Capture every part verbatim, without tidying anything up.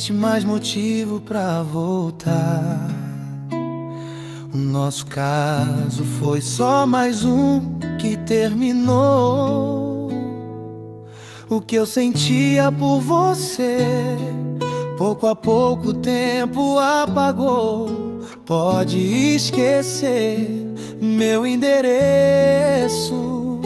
existe mais motivo pra voltar. O nosso caso foi só mais um que terminou. O que eu sentia por você, pouco a pouco o tempo apagou. Pode esquecer meu endereço.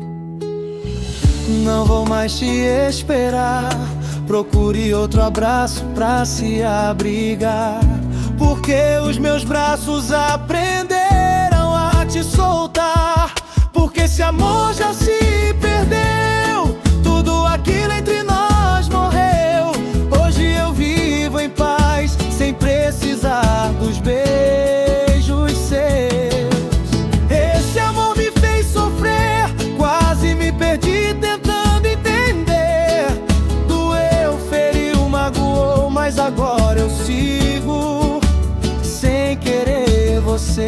Não vou mais te esperar. Procure outro abraço pra se abrigar, porque os meus braços aprenderam a te soltar. Porque esse amor já se perdeu, tudo aquilo entre nós morreu. Hoje eu vivo em paz, sem precisar dos beijos seus. Esse amor me fez sofrer, quase me perdi tentando entender. Doeu, feriu, magoou, mas agora eu sigo sem querer você.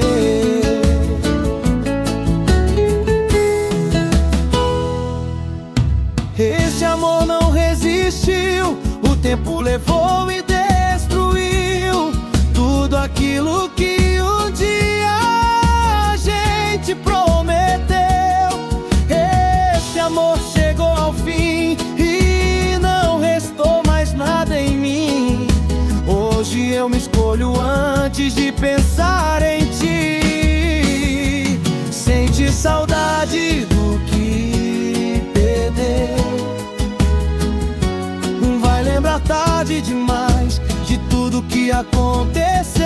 Esse amor não resistiu, o tempo levou e destruiu tudo aquilo que um dia a gente prometeu. Esse amor chegou ao fim e não restou mais nada em mim. Hoje eu me escolho antes de pensar em ti. Sente saudade do que perdeu. Vai lembrar tarde demais de tudo que aconteceu.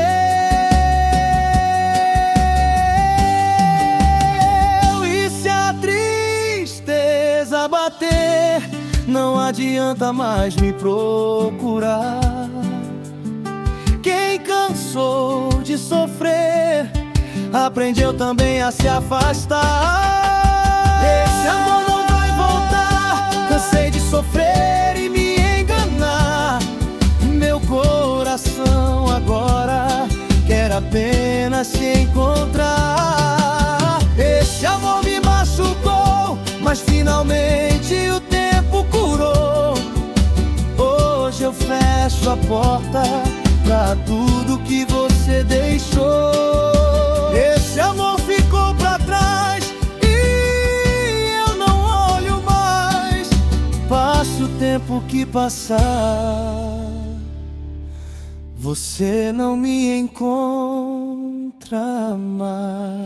E se a tristeza bater, não adianta mais me procurar. Quem cansou de sofrer, aprendeu também a se afastar. Esse amor não vai voltar. Cansei de sofrer e me enganar. Meu coração agora quer apenas se encontrar. Esse amor me machucou, mas finalmente o tempo curou. Hoje eu fecho a porta pra tudo que você deixou. Esse amor ficou pra trás e eu não olho mais. Passe o tempo que passar, você não me encontra mais.